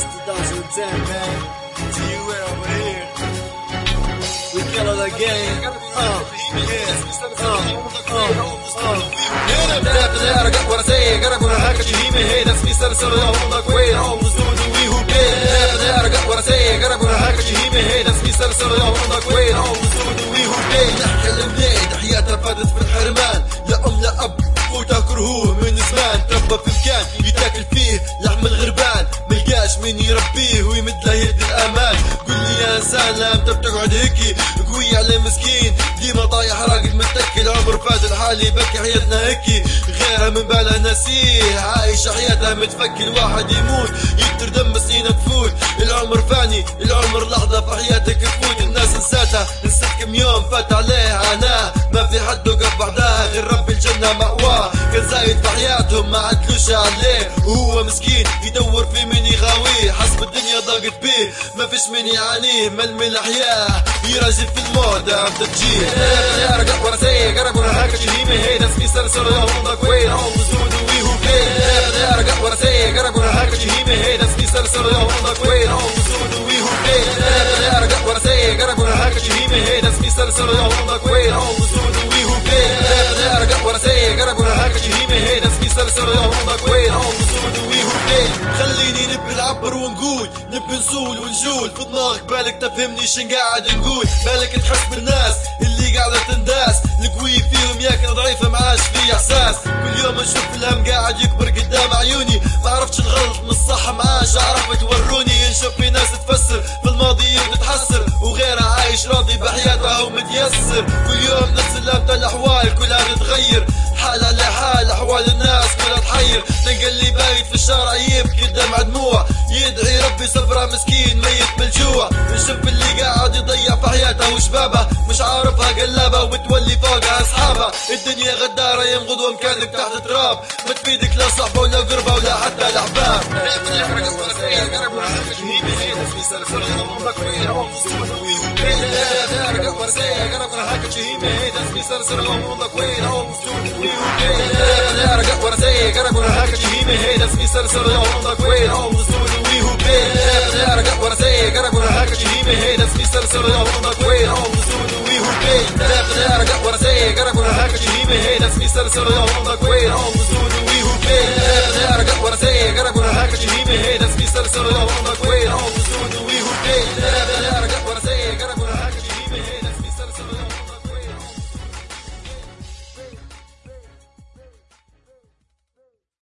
2010, man. G-Well over here. We kill all the game. رجع ورا سايق قرب ورا هاك جهيمة هي ناس بيسلسلوا يوم كويل هم زود ويهو بيه رجع ورا سايق قرب ورا هاك جهيمة هي ناس بيسلسلوا يوم كويل هم زود ويهو بيه نحكي المنيد حياتها فاتت في الحرمان لا أم لا أب فوتها كرهوه من زمان تربى في مكان يتاكل فيه لحم الغربان ملقاش مين يربيه ويمد له يد الأمان قل لي يا إنسان لا أنت بتقعد هيكي قوي على مسكين ديما طايح راقد متكل عمر فات الحالي بكي حياتنا هيكي غيرها من بالها نسيه عايشة حياتها متفكي الواحد يموت يقدر دم سنين تفوت العمر فاني العمر لحظة في حياتك تفوت الناس نساتها نسيت كم يوم فات عليها أنا ما في حد وقف بعدها غير رب الجنة مأواه كان زايد في حياتهم ما عدلوش عليه وهو مسكين يدور في من يغاويه حسب الدنيا ضاقت بيه ما فيش من يعانيه ململ احياه يراجل في الموت عم تجيه رجع ورا سايق قرب ورا هاك جهيمة هي ناس بيسلسلوا يوم كويل هم زود ويهو بيه رجع ورا سايق قرب ورا هاك جهيمة هي ناس بيسلسلوا يوم كويل هم زود ويهو بيه رجع ورا سايق قرب ورا هاك جهيمة هي ناس بيسلسلوا يوم كويل هم زود ويهو بيه رجع ورا سايق قرب ورا هاك جهيمة هي ناس بيسلسلوا يوم كويل هم زود ويهو بيه خليني نبي نعبر ونقول نبي نزول ونجول في دماغك بالك تفهمني شن قاعد نقول بالك تحس بالناس اللي قاعدة تنداس القوي فيهم ياكل ضعيف معاش في احساس كل يوم نشوف الهم قاعد يكبر قدام عيوني ما عرفتش الغلط من الصح معاش عرفت توروني نشوف في ناس تفسر في الماضي وتتحسر وغيرها عايش راضي بحياتها ومتيسر كل يوم نفس اللمة الاحوال كلها تتغير حال على حال احوال الناس كلها تحير تلقى اللي بايت في الشارع يبكي دمع دموع يدعي ربي صبره مسكين ميت من الجوع نشوف اللي قاعد يضيع في حياته وشبابه مش عارفها قلابه ومتولي فوقها اصحابه الدنيا غداره يوم غدوه مكانك تحت تراب ما تفيدك لا صحبه ولا قربه ولا حتى الاحباب رجع ورا سايق قرب ورا هاك جهيمة هي ناس بيسلسلوا يوم كويل هم زود ويهو بيه رجع ورا سايق قرب ورا هاك جهيمة هي ناس بيسلسلوا يوم كويل هم زود ويهو بيه رجع ورا سايق قرب ورا هاك جهيمة هي ناس بيسلسلوا يوم كويل هم زود ويهو بيه رجع ورا سايق قرب ورا هاك جهيمة هي ناس بيسلسلوا يوم